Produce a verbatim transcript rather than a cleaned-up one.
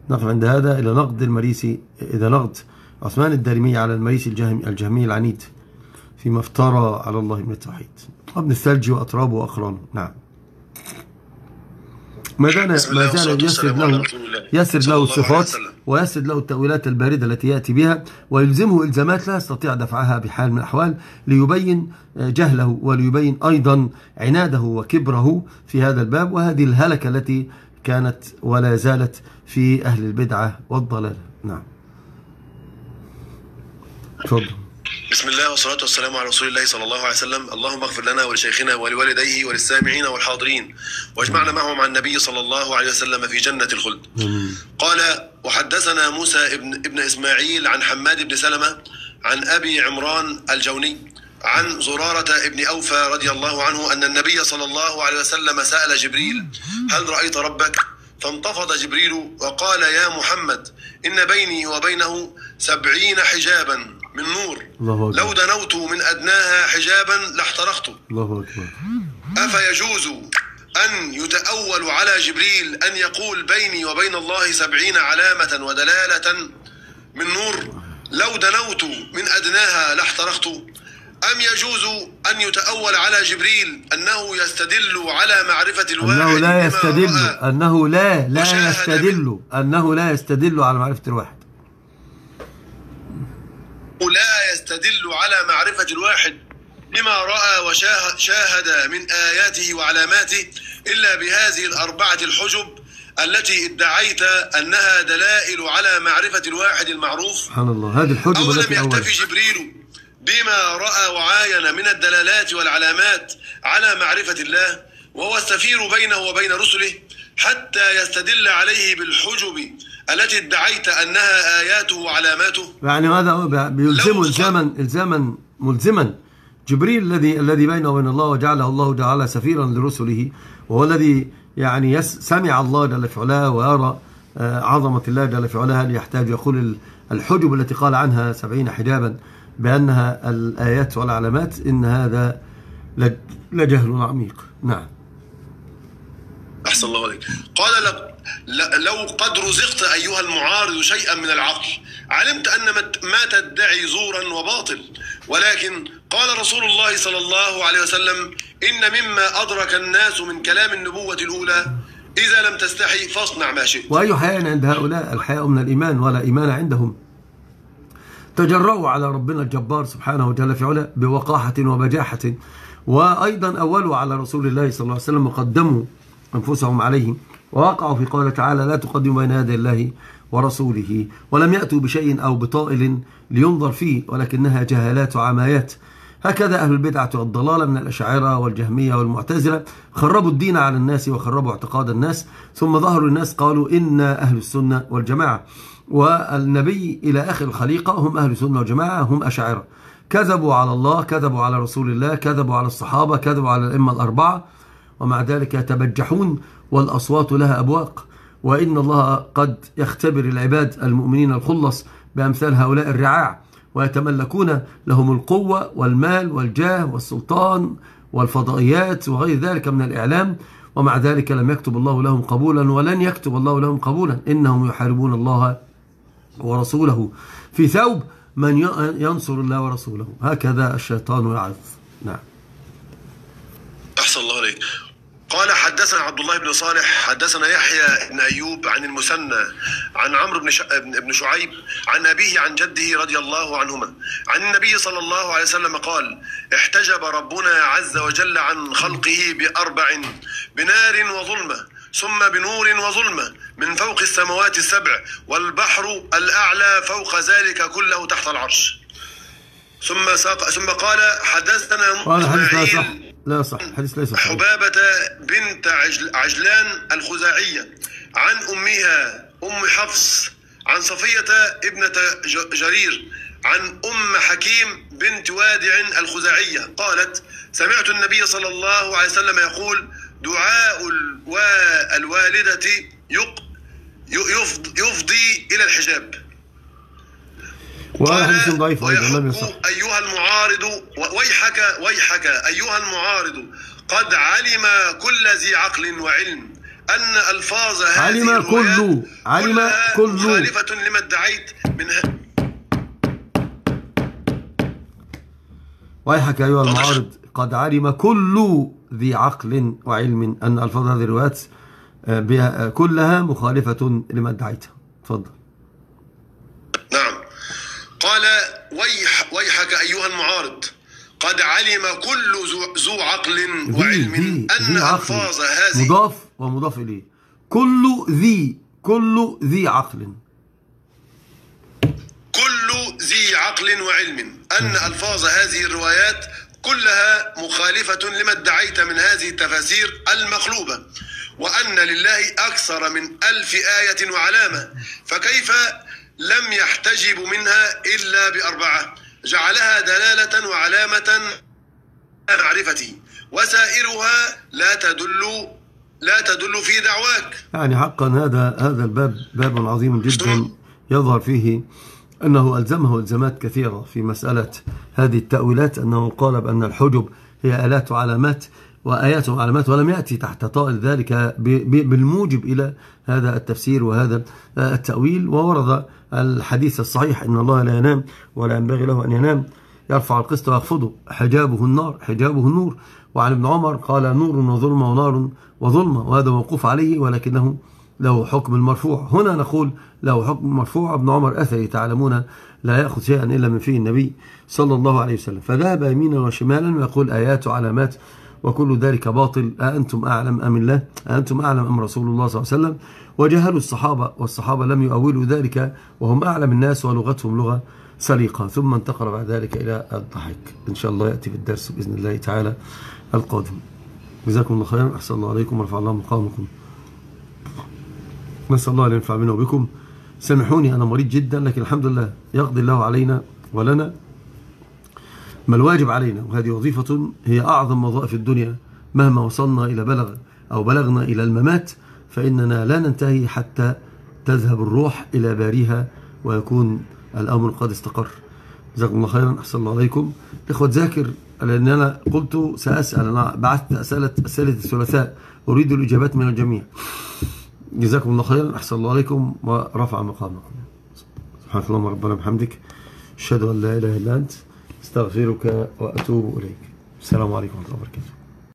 نقف عند هذا إلى نقد المريسي، إذا نقد عثمان الدارمي على المريسي الجهم الجهمي العنيد فيما افترى على الله من التوحيد، ابن الثلج وأطرابه وأقرانه. نعم. ما زال ما زال يسرد له يسرد له الصفات ويسرد له التأويلات الباردة التي يأتي بها، ويلزمه إلزامات لا يستطيع دفعها بحال من الأحوال، ليبين جهله وليبين أيضا عناده وكبره في هذا الباب، وهذه الهلكة التي كانت ولا زالت في أهل البدعة والضلال. نعم. تفضل. بسم الله والصلاة والسلام على رسول الله صلى الله عليه وسلم. اللهم اغفر لنا ولشيخنا ولوالديه وللسامعين والحاضرين، واجمعنا معهم عن النبي صلى الله عليه وسلم في جنة الخلد. قال: وحدثنا موسى ابن, ابن إسماعيل عن حماد بن سلمة عن أبي عمران الجوني عن زرارة ابن أوفى رضي الله عنه أن النبي صلى الله عليه وسلم سأل جبريل: هل رأيت ربك؟ فانتفض جبريل وقال: يا محمد، إن بيني وبينه سبعين حجابا من نور، لو دنوت من أدناها حجابا لاحترقت. الله أكبر. أفيجوز أن يتأول على جبريل أن يقول بيني وبين الله سبعين علامة ودلالة من نور، لو دنوت من أدناها لاحترقت؟ أم يجوز أن يتأول على جبريل أنه يستدل على معرفة الواحد أنه لا يستدل أنه لا لا يستدل أنه لا يستدل على معرفة الواحد لا يستدل على معرفة الواحد بما رأى وشاهد من آياته وعلاماته إلا بهذه الأربعة الحجب التي ادعيت أنها دلائل على معرفة الواحد المعروف؟ سبحان الله. هذه الحجب أولم التي يكتفي جبريل بما رأى وعاين من الدلالات والعلامات على معرفة الله وهو السفير بينه وبين رسله حتى يستدل عليه بالحجب التي ادعيت أنها آياته وعلاماته؟ يعني هذا بيلزمه إلزاما إلزاما ملزما جبريل الذي الذي بينه وبين الله وجعله الله تعالى سفيرا لرسله، وهو الذي يعني سمع الله جل في علاه ويرى عظمة الله جل في علاه. هل يحتاج يقول الحجب التي قال عنها سبعين حجابا بأنها الآيات والعلامات؟ إن هذا لجهل عميق. نعم. أحسن الله عليك. قال لك: لو قد رزقت أيها المعارض شيئا من العقل علمت أن ما تدعي زورا وباطل، ولكن قال رسول الله صلى الله عليه وسلم: إن مما أدرك الناس من كلام النبوة الأولى إذا لم تستحي فاصنع ما شئت. وأي حياء عند هؤلاء؟ الحياء من الإيمان، ولا إيمان عندهم. تجرؤوا على ربنا الجبار سبحانه وتعالى في علاه بوقاحة وبجاحة، وأيضا أولوا على رسول الله صلى الله عليه وسلم وقدموا أنفسهم عليه، ووقعوا في قوله تعالى: لا تقدموا بين يدي الله ورسوله، ولم يأتوا بشيء أو بطائل لينظر فيه، ولكنها جهالات وعمايات. هكذا أهل البدعة والضلالة من الأشاعرة والجهمية والمعتزلة خربوا الدين على الناس وخربوا اعتقاد الناس، ثم ظهروا الناس قالوا إن أهل السنة والجماعة، والنبي إلى آخر الخليقة هم أهل السنة والجماعة، هم أشاعرة. كذبوا على الله، كذبوا على رسول الله، كذبوا على الصحابة، كذبوا على الأئمة الأربعة، ومع ذلك يتبجحون والأصوات لها أبواق. وإن الله قد يختبر العباد المؤمنين الخلص بأمثال هؤلاء الرعاع، ويتملكون لهم القوة والمال والجاه والسلطان والفضائيات وغير ذلك من الإعلام، ومع ذلك لم يكتب الله لهم قبولا ولن يكتب الله لهم قبولا. إنهم يحاربون الله ورسوله في ثوب من ينصر الله ورسوله. هكذا الشيطان يعظ. نعم. أحسن الله عليك. قال: حدثنا عبد الله بن صالح حدثنا يحيى بن أيوب عن المثنى عن عمرو بن بن شعيب عن أبيه عن جده رضي الله عنهما عن النبي صلى الله عليه وسلم قال: احتجب ربنا عز وجل عن خلقه بأربع: بنار وظلمة، ثم بنور وظلمة من فوق السماوات السبع، والبحر الأعلى فوق ذلك كله تحت العرش. ثم ساق ثم قال: حدثنا إسماعيل لا صح حديث ليس صحيح. حبابة بنت عجلان الخزاعية عن أمها أم حفص عن صفية ابنة جرير عن أم حكيم بنت وادع الخزاعية قالت: سمعت النبي صلى الله عليه وسلم يقول: دعاء الوالدة يفضي إلى الحجاب. وحديث ضعيف أيضا لم يصح. أيها المعارض ويحك ويحك أيها المعارض قد علم كل ذي عقل وعلم أن ألفاظ هذه علم الروايات كل علم كل مخالفة لما ادعيت منها. ويحك أيها المعارض، قد علم كل ذي عقل وعلم أن ألفاظ هذه الروايات كلها مخالفة لما ادعيته. تفضل. نعم. قال ويح ويحك أيها المعارض، قد علم كل ذو عقل وعلم ذي أن ذي ألفاظ هذه مضاف ومضاف إليه. كل ذي كل ذي عقل كل ذي عقل وعلم أن ألفاظ هذه الروايات كلها مخالفة لما ادعيت من هذه التفاسير المخلوبة، وأن لله أكثر من ألف آية وعلامة، فكيف لم يحتجب منها إلا بأربعة جعلها دلالة وعلامة معرفتي، وسائرها لا تدل لا تدل في دعواك. يعني حقا هذا هذا الباب باب عظيم جدا، يظهر فيه أنه ألزمه إلزامات كثيرة في مسألة هذه التأويلات، أنه قال بأن الحجب هي آلات وعلامات وآيات وعلامات، ولم يأتي تحت طائل ذلك بالموجب إلى هذا التفسير وهذا التأويل. وورد الحديث الصحيح إن الله لا ينام ولا ينبغي له أن ينام، يرفع القسط ويخفضه، حجابه النار حجابه النور. وعن ابن عمر قال نور وظلمة ونار وظلمة، وهذا موقوف عليه ولكنه له حكم المرفوع. هنا نقول له حكم المرفوع. ابن عمر أثري تعلمون لا يأخذ شيئا إلا من فيه النبي صلى الله عليه وسلم، فذهب يمينا وشمالا ويقول آيات وعلامات وكل ذلك باطل. أأنتم أعلم أم الله؟ أأنتم أعلم أم رسول الله صلى الله عليه وسلم؟ وجهلوا الصحابة، والصحابة لم يؤولوا ذلك وهم أعلم الناس ولغتهم لغة سليقة. ثم انتقل بعد ذلك إلى الضحك. إن شاء الله يأتي في الدرس بإذن الله تعالى القادم. جزاكم الله خيرا، أحسن الله عليكم ورفع الله مقامكم. نسأل الله أن ينفع بنا وبكم. سامحوني أنا مريض جدا، لكن الحمد لله يقضي الله علينا ولنا ما الواجب علينا، وهذه وظيفة هي أعظم وظائف الدنيا. مهما وصلنا إلى بلغ أو بلغنا إلى الممات فإننا لا ننتهي حتى تذهب الروح إلى باريها ويكون الأمر قد استقر. جزاكم الله خيرا، أحسن الله عليكم. إخوة ذاكر، لأن أنا قلت سأسأل، أنا بعثت أسئلة أسئلة الثلاثاء أريد الإجابات من الجميع. جزاكم الله خيرا، أحسن الله عليكم ورفع مقامكم. سبحانك اللهم ربنا بحمدك، أشهد أن لا إله إلا أنت، استغفرك وأتوب إليك. السلام عليكم ورحمة الله وبركاته.